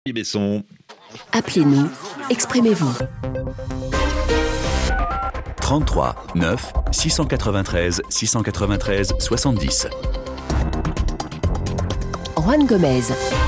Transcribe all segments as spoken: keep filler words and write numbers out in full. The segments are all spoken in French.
Besson. Appelez-nous, exprimez-vous. trente-trois neuf six cent quatre-vingt-treize six cent quatre-vingt-treize soixante-dix. Juan Gomez.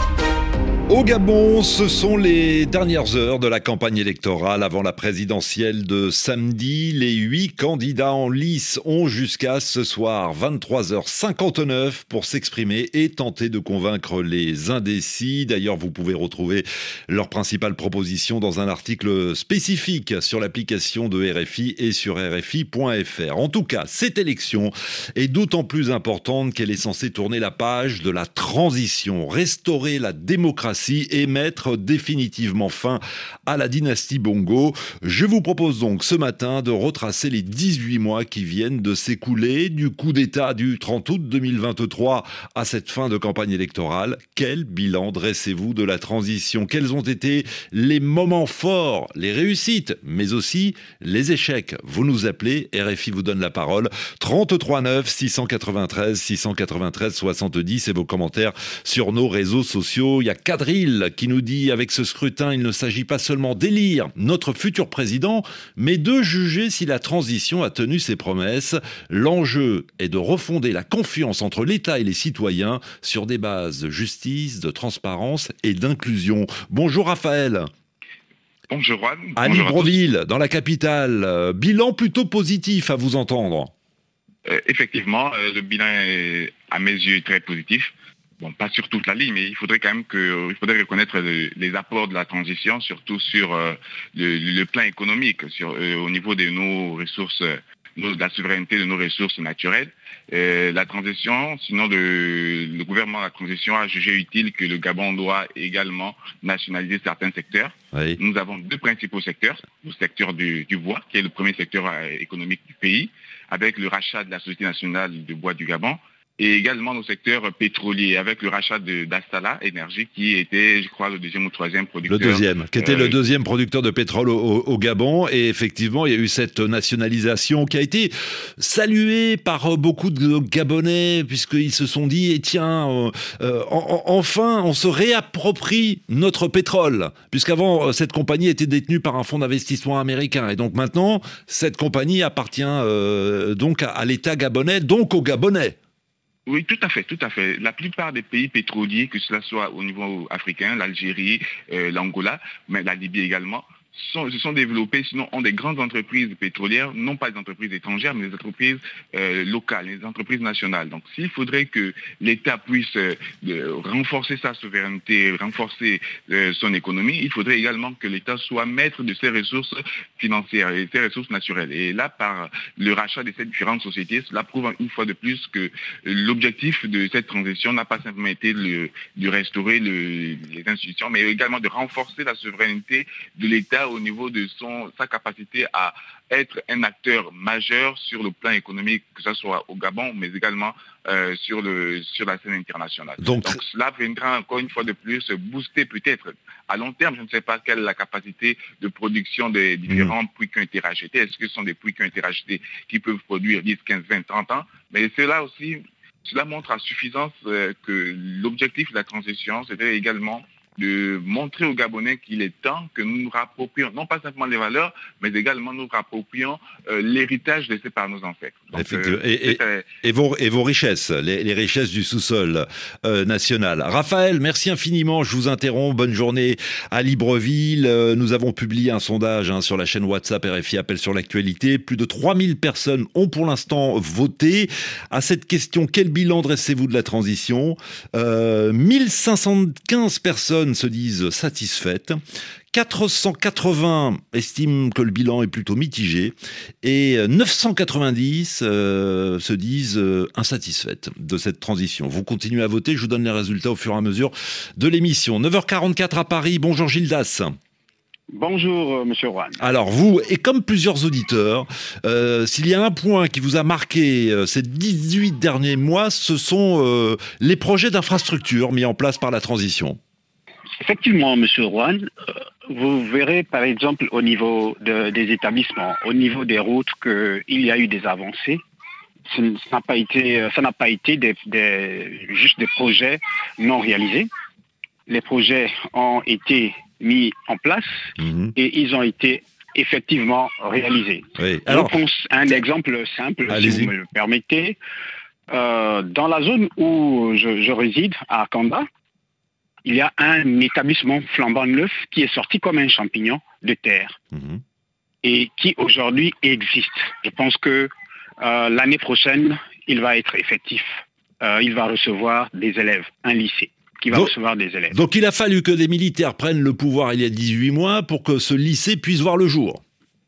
Au Gabon, ce sont les dernières heures de la campagne électorale avant la présidentielle de samedi. Les huit candidats en lice ont jusqu'à ce soir vingt-trois heures cinquante-neuf pour s'exprimer et tenter de convaincre les indécis. D'ailleurs, vous pouvez retrouver leurs principales propositions dans un article spécifique sur l'application de R F I et sur R F I point F R. En tout cas, cette élection est d'autant plus importante qu'elle est censée tourner la page de la transition, restaurer la démocratie et mettre définitivement fin à la dynastie Bongo. Je vous propose donc ce matin de retracer les dix-huit mois qui viennent de s'écouler du coup d'État du trente août deux mille vingt-trois à cette fin de campagne électorale. Quel bilan dressez-vous de la transition ? Quels ont été les moments forts, les réussites, mais aussi les échecs ? Vous nous appelez, R F I vous donne la parole, trente-trois neuf six cent quatre-vingt-treize six cent quatre-vingt-treize soixante-dix et vos commentaires sur nos réseaux sociaux. Il y a Kadril qui nous dit, avec ce scrutin, il ne s'agit pas seulement d'élire notre futur président, mais de juger si la transition a tenu ses promesses. L'enjeu est de refonder la confiance entre l'État et les citoyens sur des bases de justice, de transparence et d'inclusion. Bonjour Raphaël. Bonjour Juan. À Bonjour Libreville, à dans la capitale. Euh, bilan plutôt positif à vous entendre. Euh, effectivement, euh, le bilan est à mes yeux très positif. Bon, pas sur toute la ligne, mais il faudrait quand même que, euh, il faudrait reconnaître le, les apports de la transition, surtout sur euh, le, le plan économique, sur, euh, au niveau de nos ressources, nos, de la souveraineté de nos ressources naturelles. Euh, la transition, sinon le, le gouvernement de la transition a jugé utile que le Gabon doit également nationaliser certains secteurs. Oui. Nous avons deux principaux secteurs, le secteur du, du bois, qui est le premier secteur euh, économique du pays, avec le rachat de la Société nationale de bois du Gabon, et également nos secteurs pétroliers, avec le rachat de d'Astala Énergie, qui était, je crois, le deuxième ou troisième producteur. Le deuxième, qui était euh, le deuxième producteur de pétrole au, au, au Gabon. Et effectivement, il y a eu cette nationalisation qui a été saluée par beaucoup de Gabonais, puisqu'ils se sont dit, eh tiens, euh, euh, en, enfin, on se réapproprie notre pétrole, puisqu'avant, cette compagnie était détenue par un fonds d'investissement américain. Et donc maintenant, cette compagnie appartient euh, donc à, à l'État gabonais, donc aux Gabonais. Oui, tout à fait, tout à fait. La plupart des pays pétroliers, que cela soit au niveau africain, l'Algérie, euh, l'Angola, mais la Libye également, sont, se sont développés, sinon ont des grandes entreprises pétrolières, non pas des entreprises étrangères, mais des entreprises euh, locales, des entreprises nationales. Donc s'il faudrait que l'État puisse euh, renforcer sa souveraineté, renforcer euh, son économie, il faudrait également que l'État soit maître de ses ressources financières et ses ressources naturelles. Et là, par le rachat de ces différentes sociétés, cela prouve une fois de plus que l'objectif de cette transition n'a pas simplement été le, de restaurer le, les institutions, mais également de renforcer la souveraineté de l'État au niveau de son, sa capacité à être un acteur majeur sur le plan économique, que ce soit au Gabon, mais également euh, sur, le, sur la scène internationale. Donc, Donc cela viendra encore une fois de plus booster peut-être à long terme, je ne sais pas quelle est la capacité de production des différents mmh. puits qui ont été rachetés. Est-ce que ce sont des puits qui ont été rachetés qui peuvent produire dix, quinze, vingt, trente ans? Mais cela aussi, cela montre à suffisance euh, que l'objectif de la transition, c'était également de montrer aux Gabonais qu'il est temps que nous nous rapproprions, non pas simplement les valeurs, mais également nous rapproprions euh, l'héritage laissé par nos ancêtres. Donc, euh, et, et, euh... et, vos, et vos richesses, les, les richesses du sous-sol euh, national. Raphaël, merci infiniment, je vous interromps, bonne journée à Libreville. Euh, nous avons publié un sondage hein, sur la chaîne WhatsApp R F I Appel sur l'actualité. Plus de trois mille personnes ont pour l'instant voté. À cette question, quel bilan dressez-vous de la transition ? euh, mille cinq cent quinze personnes se disent satisfaites, quatre cent quatre-vingts estiment que le bilan est plutôt mitigé et neuf cent quatre-vingt-dix euh, se disent euh, insatisfaites de cette transition. Vous continuez à voter, je vous donne les résultats au fur et à mesure de l'émission. neuf heures quarante-quatre à Paris, bonjour Gildas. Bonjour, euh, Monsieur Juan. Alors vous, et comme plusieurs auditeurs, euh, s'il y a un point qui vous a marqué euh, ces dix-huit derniers mois, ce sont euh, les projets d'infrastructure mis en place par la transition. Effectivement, Monsieur Juan, euh, vous verrez par exemple au niveau de, des établissements, au niveau des routes, qu'il y a eu des avancées. Ça n'a pas été, ça n'a pas été des, des, juste des projets non réalisés. les projets ont été mis en place mmh. et ils ont été effectivement réalisés. Oui. Alors, je pense à un exemple simple, allez-y. si vous me le permettez. Euh, dans la zone où je, je réside, à Kanda, il y a un établissement flambant neuf qui est sorti comme un champignon de terre mmh. et qui aujourd'hui existe. Je pense que euh, l'année prochaine, il va être effectif. Euh, il va recevoir des élèves, un lycée qui va donc, recevoir des élèves. Donc il a fallu que des militaires prennent le pouvoir il y a dix-huit mois pour que ce lycée puisse voir le jour.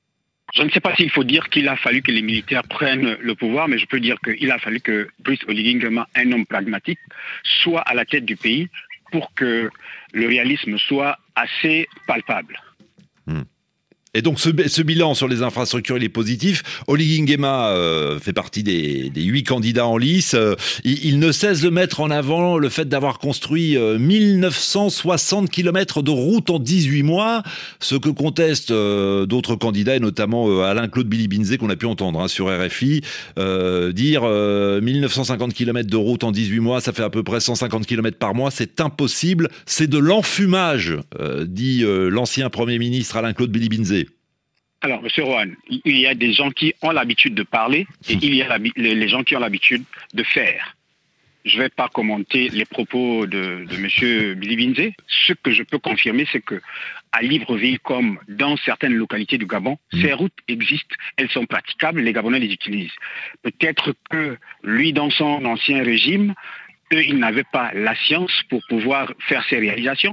Je ne sais pas s'il faut dire qu'il a fallu que les militaires prennent le pouvoir, mais je peux dire qu'il a fallu que Brice Oligui Nguema, un homme pragmatique, soit à la tête du pays pour que le réalisme soit assez palpable. Hmm. Et donc ce, ce bilan sur les infrastructures, il est positif. Oligui Nguema euh, fait partie des, des huit candidats en lice. Euh, il, il ne cesse de mettre en avant le fait d'avoir construit euh, mille neuf cent soixante kilomètres de route en dix-huit mois, ce que contestent euh, d'autres candidats, et notamment euh, Alain-Claude Billy-Binzé, qu'on a pu entendre hein, sur R F I, euh, dire euh, mille neuf cent cinquante kilomètres de route en dix-huit mois, ça fait à peu près cent cinquante kilomètres par mois, c'est impossible, c'est de l'enfumage, euh, dit euh, l'ancien Premier ministre Alain-Claude Billy-Binzé. Alors, M. Rohan, il y a des gens qui ont l'habitude de parler et il y a les gens qui ont l'habitude de faire. Je ne vais pas commenter les propos de, de M. Billy-Binzé. Ce que je peux confirmer, c'est que à Libreville, comme dans certaines localités du Gabon, mmh. ces routes existent, elles sont praticables, les Gabonais les utilisent. Peut-être que lui, dans son ancien régime, eux, ils n'avaient pas la science pour pouvoir faire ces réalisations.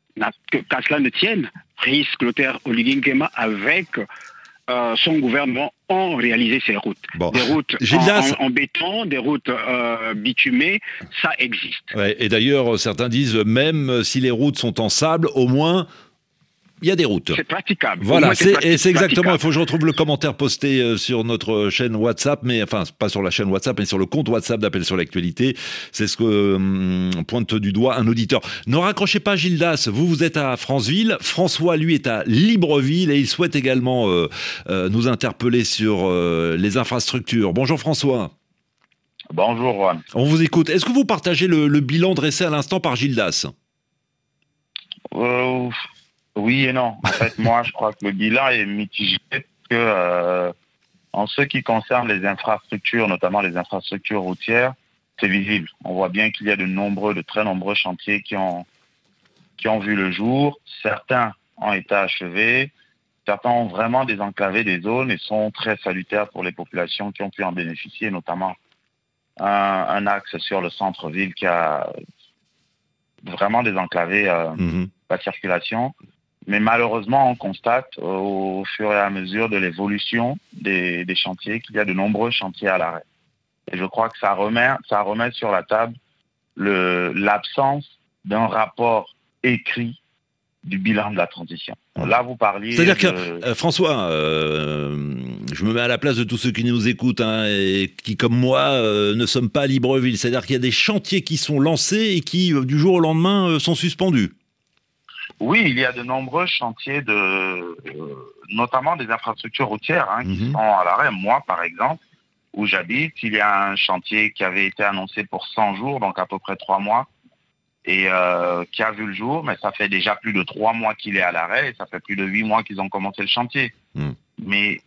Qu'à cela ne tienne, Brice Clotaire Oligui Nguema avec euh, son gouvernement ont réalisé ces routes. Bon. Des routes en, en, en béton, des routes euh, bitumées, ça existe. Ouais, et d'ailleurs, certains disent, même si les routes sont en sable, au moins... il y a des routes. C'est praticable. Voilà, c'est, et c'est exactement, il faut que je retrouve le commentaire posté sur notre chaîne WhatsApp, mais enfin, pas sur la chaîne WhatsApp, mais sur le compte WhatsApp d'Appel sur l'actualité. C'est ce que hum, pointe du doigt un auditeur. Ne raccrochez pas, Gildas, vous, vous êtes à Franceville. François, lui, est à Libreville et il souhaite également euh, euh, nous interpeller sur euh, les infrastructures. Bonjour François. Bonjour Juan. On vous écoute. Est-ce que vous partagez le, le bilan dressé à l'instant par Gildas ? euh... Oui et non. En fait, moi, je crois que le bilan est mitigé que, euh, en ce qui concerne les infrastructures, notamment les infrastructures routières, c'est visible. On voit bien qu'il y a de nombreux, de très nombreux chantiers qui ont, qui ont vu le jour. Certains ont été achevés. Certains ont vraiment désenclavé des zones et sont très salutaires pour les populations qui ont pu en bénéficier, notamment un, un axe sur le centre-ville qui a vraiment désenclavé euh, mmh. la circulation. Mais malheureusement, on constate euh, au fur et à mesure de l'évolution des, des chantiers qu'il y a de nombreux chantiers à l'arrêt. Et je crois que ça remet, ça remet sur la table le, l'absence d'un rapport écrit du bilan de la transition. Là, vous parliez... C'est-à-dire de... que, euh, François, euh, je me mets à la place de tous ceux qui nous écoutent hein, et qui, comme moi, euh, ne sommes pas à Libreville. C'est-à-dire qu'il y a des chantiers qui sont lancés et qui, euh, du jour au lendemain, euh, sont suspendus. Oui, il y a de nombreux chantiers, de, euh, notamment des infrastructures routières hein, qui mmh. sont à l'arrêt. Moi, par exemple, où j'habite, il y a un chantier qui avait été annoncé pour cent jours, donc à peu près trois mois, et euh, qui a vu le jour, mais ça fait déjà plus de trois mois qu'il est à l'arrêt, et ça fait plus de huit mois qu'ils ont commencé le chantier. Mmh. Mais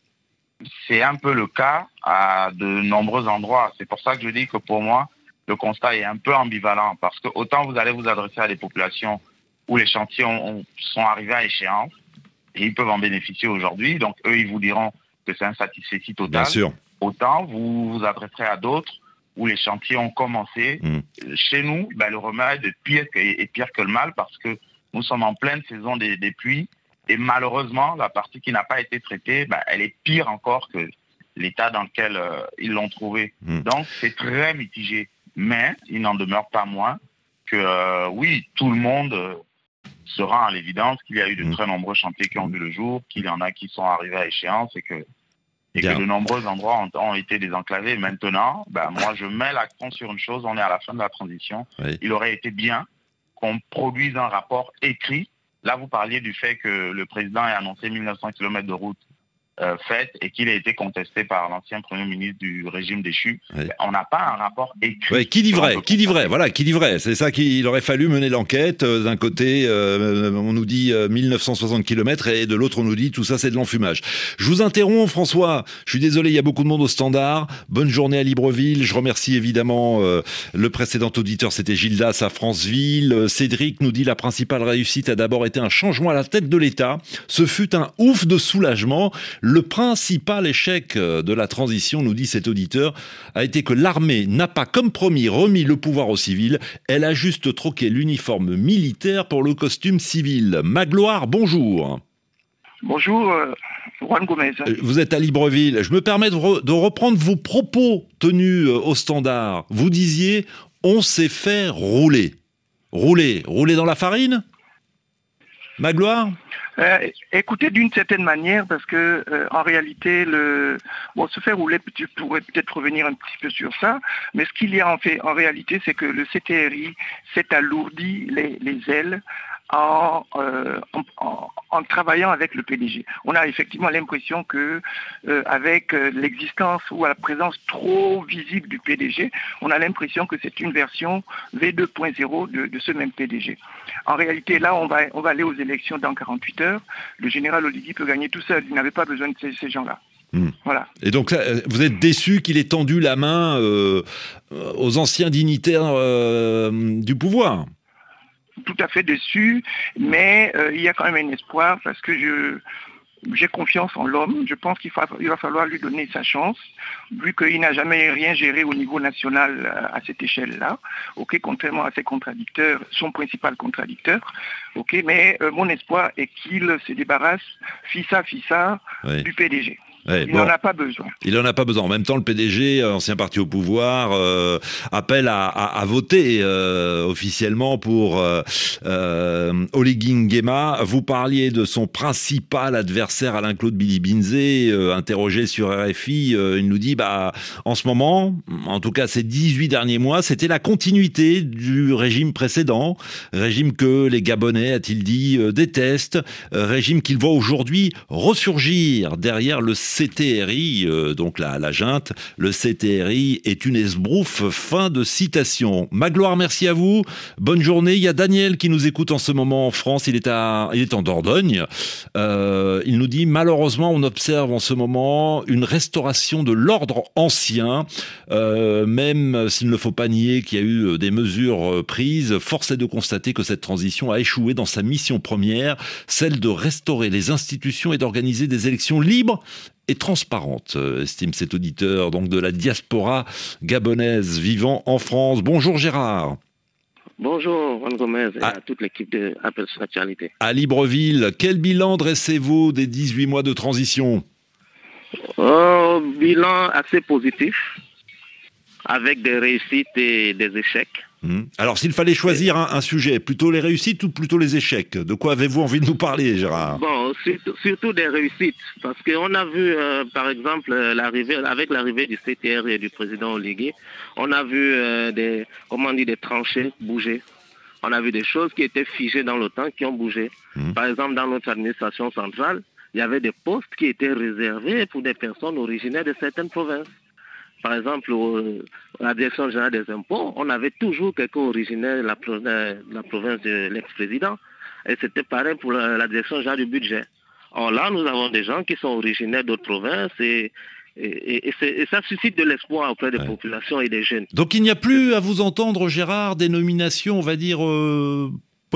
c'est un peu le cas à de nombreux endroits. C'est pour ça que je dis que pour moi, le constat est un peu ambivalent, parce que autant vous allez vous adresser à des populations où les chantiers ont, ont, sont arrivés à échéance et ils peuvent en bénéficier aujourd'hui. Donc, eux, ils vous diront que c'est un satisfecit total. Bien sûr. Autant, vous vous adresserez à d'autres où les chantiers ont commencé. Mmh. Chez nous, ben, le remède est pire, que, est pire que le mal parce que nous sommes en pleine saison des, des pluies et malheureusement, la partie qui n'a pas été traitée, ben, elle est pire encore que l'état dans lequel euh, ils l'ont trouvé. Mmh. Donc, c'est très mitigé. Mais il n'en demeure pas moins que, euh, oui, tout le monde... Euh, se rend à l'évidence qu'il y a eu de mmh. très nombreux chantiers qui ont vu le jour, qu'il y en a qui sont arrivés à échéance et que, et que de nombreux endroits ont, ont été désenclavés. Maintenant, ben, moi, je mets l'accent sur une chose, on est à la fin de la transition. Oui. Il aurait été bien qu'on produise un rapport écrit. Là, vous parliez du fait que le président ait annoncé mille neuf cents kilomètres de route euh, faite et qu'il a été contesté par l'ancien Premier ministre du régime déchu. Ouais. On n'a pas un rapport écrit. Ouais, qui dit vrai, qui dit vrai, voilà, qui dit vrai. C'est ça qu'il aurait fallu mener l'enquête. D'un côté, euh, on nous dit euh, mille neuf cent soixante kilomètres et de l'autre, on nous dit tout ça, c'est de l'enfumage. Je vous interromps, François. Je suis désolé, il y a beaucoup de monde au standard. Bonne journée à Libreville. Je remercie évidemment euh, le précédent auditeur, c'était Gildas à Franceville. Euh, Cédric nous dit la principale réussite a d'abord été un changement à la tête de l'État. Ce fut un ouf de soulagement. Le principal échec de la transition, nous dit cet auditeur, a été que l'armée n'a pas, comme promis, remis le pouvoir aux civils. Elle a juste troqué l'uniforme militaire pour le costume civil. Magloire, bonjour. Bonjour, euh, Juan Gomez. Vous êtes à Libreville. Je me permets de, re- de reprendre vos propos tenus au standard. Vous disiez, on s'est fait rouler. Rouler Rouler dans la farine ? Magloire ? Euh, écoutez, d'une certaine manière, parce que euh, en réalité, le bon, se faire rouler, tu pourrais peut-être revenir un petit peu sur ça, mais ce qu'il y a en fait, en réalité, c'est que le C T R I s'est alourdi les, les ailes en, euh, en, en, en travaillant avec le P D G. On a effectivement l'impression que euh, avec euh, l'existence ou la présence trop visible du P D G, on a l'impression que c'est une version V deux point zéro de, de ce même P D G. En réalité, là, on va, on va aller aux élections dans quarante-huit heures. Le général Oligui peut gagner tout seul. Il n'avait pas besoin de ces, ces gens-là. Mmh. Voilà. Et donc, vous êtes déçu qu'il ait tendu la main euh, aux anciens dignitaires euh, du pouvoir ? Tout à fait déçu, mais euh, il y a quand même un espoir parce que je j'ai confiance en l'homme. Je pense qu'il va, il va falloir lui donner sa chance, vu qu'il n'a jamais rien géré au niveau national à, à cette échelle-là. Ok, contrairement à ses contradicteurs, son principal contradicteur. Ok, mais euh, mon espoir est qu'il se débarrasse fissa fissa oui. du P D G. Ouais, il bon, n'en a pas besoin. Il n'en a pas besoin. En même temps, le P D G, ancien parti au pouvoir, euh, appelle à, à, à voter euh, officiellement pour euh, euh, Oligui Nguema. Vous parliez de son principal adversaire, Alain-Claude Billy-Binzé, euh, interrogé sur R F I. Euh, il nous dit, bah, en ce moment, en tout cas ces dix-huit derniers mois, c'était la continuité du régime précédent, régime que les Gabonais, a-t-il dit, euh, détestent, euh, régime qu'il voit aujourd'hui ressurgir derrière le C T R I, euh, donc la, la junte, le C T R I est une esbrouffe, fin de citation. Magloire, merci à vous, bonne journée. Il y a Daniel qui nous écoute en ce moment en France, il est, à, il est en Dordogne. Euh, il nous dit, malheureusement, on observe en ce moment une restauration de l'ordre ancien, euh, même s'il ne faut pas nier qu'il y a eu des mesures prises, force est de constater que cette transition a échoué dans sa mission première, celle de restaurer les institutions et d'organiser des élections libres et transparente, estime cet auditeur donc de la diaspora gabonaise vivant en France. Bonjour Gérard. Bonjour Juan Gomez et à, à toute l'équipe de Appel sur l'actualité. À Libreville, quel bilan dressez-vous des dix-huit mois de transition ? Un bilan assez positif, avec des réussites et des échecs. Mmh. Alors, s'il fallait choisir un, un sujet, plutôt les réussites ou plutôt les échecs ? De quoi avez-vous envie de nous parler, Gérard ? Bon, surtout, surtout des réussites, parce qu'on a vu, euh, par exemple, l'arrivée, avec l'arrivée du C T R et du président Oligui, on a vu euh, des, comment on dit, des tranchées bouger. On a vu des choses qui étaient figées dans le temps qui ont bougé. Mmh. Par exemple, dans notre administration centrale, il y avait des postes qui étaient réservés pour des personnes originaires de certaines provinces. Par exemple, à la Direction générale des impôts, on avait toujours quelqu'un originaire de la, de la province de l'ex-président. Et c'était pareil pour la, la Direction générale du budget. Or là, nous avons des gens qui sont originaires d'autres provinces et, et, et, et ça suscite de l'espoir auprès des ouais. populations et des jeunes. Donc il n'y a plus, à vous entendre, Gérard, des nominations, on va dire, euh, politiques ?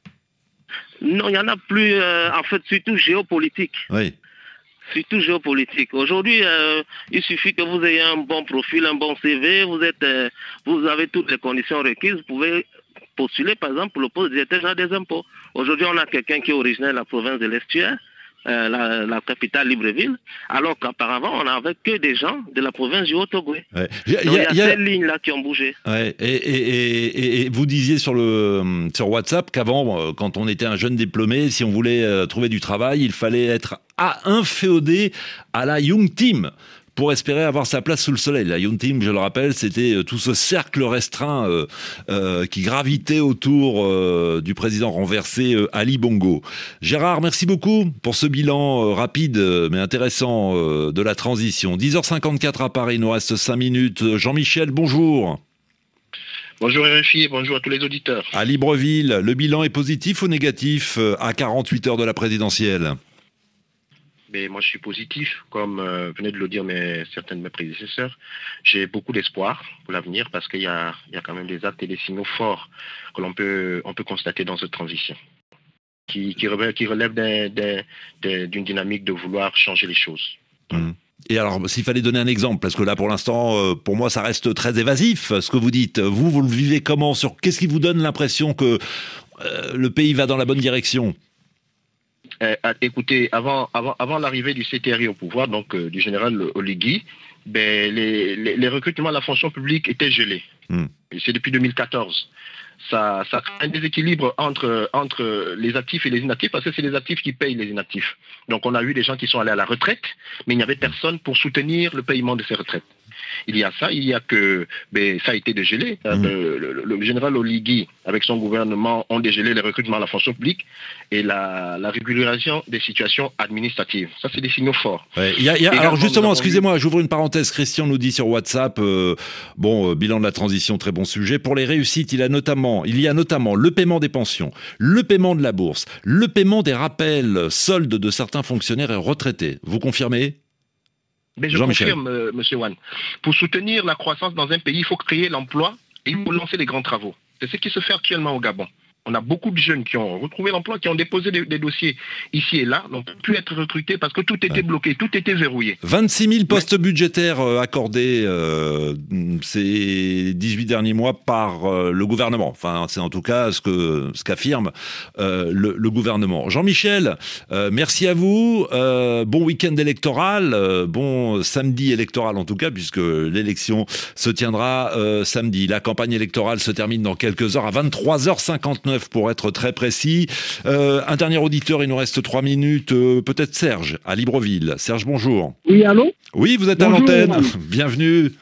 Non, il n'y en a plus, euh, en fait, surtout géopolitiques. Oui. Surtout géopolitique. Aujourd'hui, euh, il suffit que vous ayez un bon profil, un bon C V, vous êtes, euh, vous avez toutes les conditions requises, vous pouvez postuler par exemple pour le poste de directeur général des impôts. Aujourd'hui, on a quelqu'un qui est originaire de la province de l'Estuaire, euh, la, la capitale Libreville, alors qu'auparavant, on n'avait que des gens de la province du Haut-Togoé. Ouais. Il y a, y a, y a ces lignes-là qui ont bougé. Ouais. Et, et, et, et vous disiez sur, le, sur WhatsApp qu'avant, quand on était un jeune diplômé, si on voulait trouver du travail, il fallait être à inféodé à la Young Team pour espérer avoir sa place sous le soleil. La Young Team, je le rappelle, c'était tout ce cercle restreint euh, euh, qui gravitait autour euh, du président renversé euh, Ali Bongo. Gérard, merci beaucoup pour ce bilan euh, rapide euh, mais intéressant euh, de la transition. dix heures cinquante-quatre à Paris, il nous reste cinq minutes. Jean-Michel, bonjour. Bonjour R F I et bonjour à tous les auditeurs. À Libreville, le bilan est positif ou négatif euh, à quarante-huit heures de la présidentielle ? Mais moi, je suis positif, comme euh, venaient de le dire mes, certains de mes prédécesseurs. J'ai beaucoup d'espoir pour l'avenir parce qu'il y a, il y a quand même des actes et des signaux forts que l'on peut, on peut constater dans cette transition, qui, qui relève, qui relève d'un, d'un, d'un, d'une dynamique de vouloir changer les choses. Mmh. Et alors, s'il fallait donner un exemple, parce que là, pour l'instant, euh, pour moi, ça reste très évasif, ce que vous dites. Vous, vous le vivez comment ? Sur qu'est-ce qui vous donne l'impression que euh, le pays va dans la bonne direction ? Euh, écoutez, avant, avant, avant l'arrivée du C T R I au pouvoir, donc euh, du général Oligui, ben, les, les, les recrutements à la fonction publique étaient gelés. Mmh. Et c'est depuis deux mille quatorze. Ça, ça crée un déséquilibre entre, entre les actifs et les inactifs, parce que c'est les actifs qui payent les inactifs. Donc on a eu des gens qui sont allés à la retraite, mais il n'y avait personne pour soutenir le paiement de ces retraites. Il y a ça, il y a que ben, ça a été dégelé. Mmh. Le, le, le général Oligui, avec son gouvernement, ont dégelé les recrutements à la fonction publique et la, la régularisation des situations administratives. Ça, c'est des signaux forts. Ouais, y a, y a, alors justement, excusez-moi, eu... j'ouvre une parenthèse. Christian nous dit sur WhatsApp, euh, bon, euh, bilan de la transition, très bon sujet. Pour les réussites, il, a notamment, il y a notamment le paiement des pensions, le paiement de la bourse, le paiement des rappels soldes de certains fonctionnaires et retraités. Vous confirmez ? Mais je confirme, euh, M. Wan. Pour soutenir la croissance dans un pays, il faut créer l'emploi et il faut lancer les grands travaux. C'est ce qui se fait actuellement au Gabon. On a beaucoup de jeunes qui ont retrouvé l'emploi, qui ont déposé des, des dossiers ici et là, n'ont pu être recrutés parce que tout était ouais. bloqué, tout était verrouillé. vingt-six mille postes ouais. budgétaires accordés euh, ces dix-huit derniers mois par euh, le gouvernement. Enfin, c'est en tout cas ce que ce qu'affirme euh, le, le gouvernement. Jean-Michel, euh, merci à vous. Euh, bon week-end électoral, euh, bon samedi électoral en tout cas, puisque l'élection se tiendra euh, samedi. La campagne électorale se termine dans quelques heures à vingt-trois heures cinquante-neuf. Pour être très précis. Euh, un dernier auditeur, il nous reste trois minutes. Euh, peut-être Serge, à Libreville. Serge, bonjour. Oui, allô ? Oui, vous êtes bonjour, à l'antenne. madame. Bienvenue.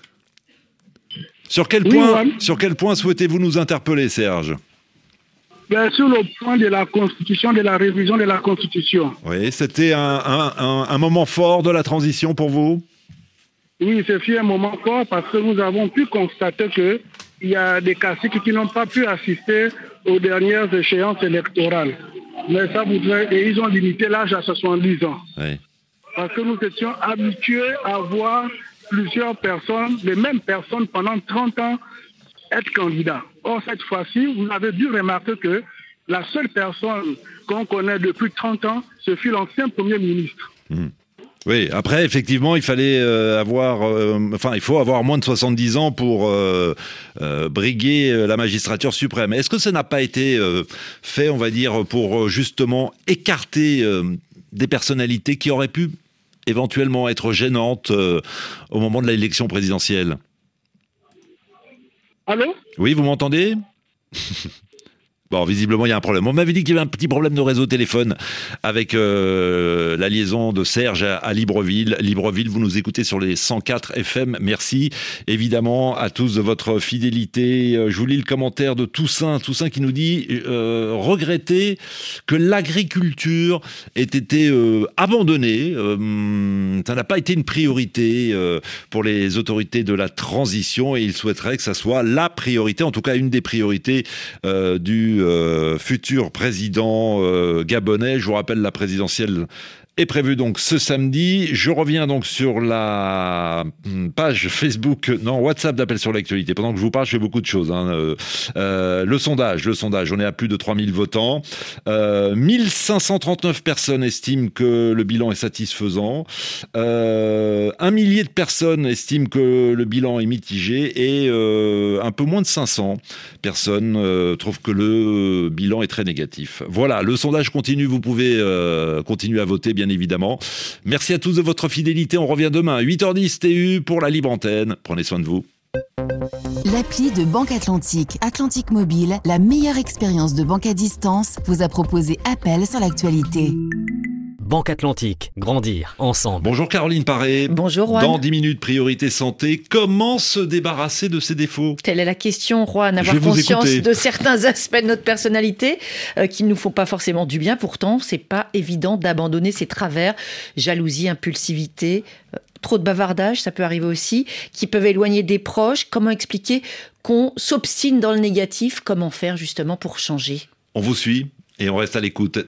Sur quel, oui, point, sur quel point souhaitez-vous nous interpeller, Serge ? Bien, sur le point de la Constitution, de la révision de la Constitution. Oui, c'était un, un, un, un moment fort de la transition pour vous ? Oui, c'est fait un moment fort parce que nous avons pu constater que il y a des caciques qui n'ont pas pu assister aux dernières échéances électorales. Mais ça voudrait, et ils ont limité l'âge à soixante-dix ans. Oui. Parce que nous étions habitués à voir plusieurs personnes, les mêmes personnes pendant trente ans être candidats. Or, cette fois-ci, vous avez dû remarquer que la seule personne qu'on connaît depuis trente ans, ce fut l'ancien Premier ministre. Mmh. Oui, après, effectivement, il fallait euh, avoir... Euh, enfin, il faut avoir moins de soixante-dix ans pour euh, euh, briguer la magistrature suprême. Est-ce que ça n'a pas été euh, fait, on va dire, pour justement écarter euh, des personnalités qui auraient pu éventuellement être gênantes euh, au moment de l'élection présidentielle ? Allô ? Oui, vous m'entendez ? Bon, visiblement, il y a un problème. On m'avait dit qu'il y avait un petit problème de réseau téléphone avec euh, la liaison de Serge à, à Libreville. Libreville, vous nous écoutez sur les cent quatre F M. Merci évidemment à tous de votre fidélité. Je vous lis le commentaire de Toussaint. Toussaint qui nous dit euh, regretter que l'agriculture ait été euh, abandonnée. Euh, ça n'a pas été une priorité euh, pour les autorités de la transition et il souhaiterait que ça soit la priorité, en tout cas une des priorités euh, du Euh, futur président euh, gabonais. Je vous rappelle, la présidentielle est prévue donc ce samedi. Je reviens donc sur la page Facebook, non, WhatsApp d'Appel sur l'actualité. Pendant que je vous parle, je fais beaucoup de choses. Hein. Euh, euh, le sondage, le sondage, on est à plus de trois mille votants. Euh, mille cinq cent trente-neuf personnes estiment que le bilan est satisfaisant. Euh, un millier de personnes estiment que le bilan est mitigé et euh, un peu moins de cinq cents personnes euh, trouvent que le bilan est très négatif. Voilà, le sondage continue. Vous pouvez euh, continuer à voter, bien évidemment. Merci à tous de votre fidélité. On revient demain à huit heures dix T U pour la libre antenne. Prenez soin de vous. L'appli de Banque Atlantique, Atlantique Mobile, la meilleure expérience de banque à distance, vous a proposé Appel sur l'actualité. Banque Atlantique, grandir ensemble. Bonjour Caroline Paré. Bonjour Juan. Dans dix minutes, priorité santé, comment se débarrasser de ses défauts? Telle est la question, Juan. Avoir conscience écouter. de certains aspects de notre personnalité euh, qui ne nous font pas forcément du bien. Pourtant, c'est pas évident d'abandonner ces travers. Jalousie, impulsivité, euh, trop de bavardage, ça peut arriver aussi, qui peuvent éloigner des proches. Comment expliquer qu'on s'obstine dans le négatif? Comment faire justement pour changer? On vous suit et on reste à l'écoute.